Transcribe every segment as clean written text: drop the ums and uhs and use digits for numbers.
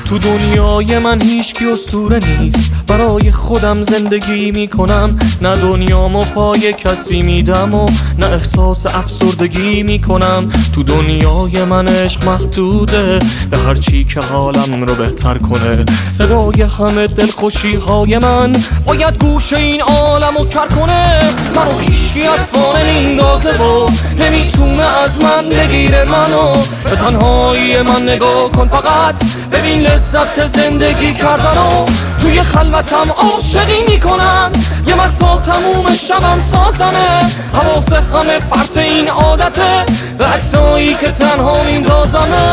تو دنیای من هیچکی اسطوره نیست، برای خودم زندگی میکنم، نه دنیامو پای کسی میدم و نه احساس افسردگی میکنم. تو دنیای من عشق محدوده به هر چی که حالم رو بهتر کنه. صدای همه دلخوشی های من باید گوش این عالمو کر کنه. منو هیچکی از پا نمیندازه و نمیتونه از من بگیره منو. به تنهایی من نگاه کن فقط، ببین لذت زندگی کردنو. توی خلوتم عاشقی میکنم، یه وقت تا تموم شبم سازمه. حواس همه پرت این عادته، به عکسایی که تنها میندازمه.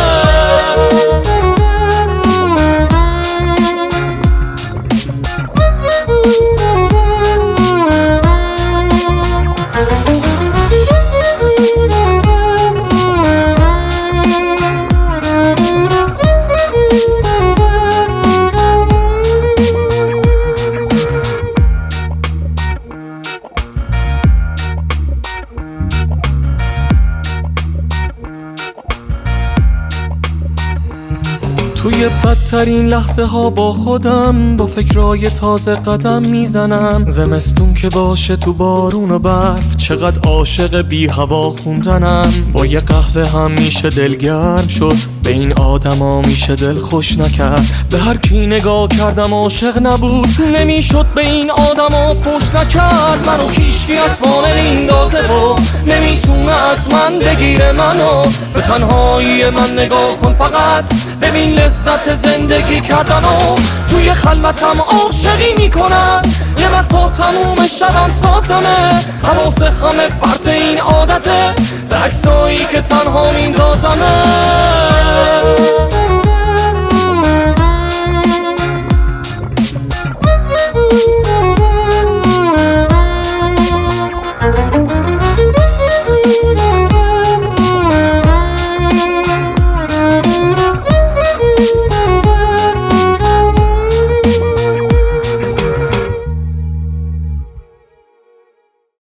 توی بدترین لحظه ها با خودم با فکرای تازه قدم میزنم. زمستون که باشه تو بارون و برف، چقدر عاشق بی هوا خوندنم. با یه قهوه هم میشه دلگرم شد، به این آدما میشه دل خوش نکرد. به هر کی نگاه کردم عاشق نبود، نمیشد به این آدما پشت نکرد. منو هیچکی از پا نمیندازه و نمیتونه از من بگیره منو. به تنهایی من نگاه کن فقط، ببین لذت زندگی کردنو. توی خلوتم عاشقی میکنم، یه وقت تا تموم شبم سازمه. حواس همه پرت این عادته، به عکسایی که تنها میندازمه.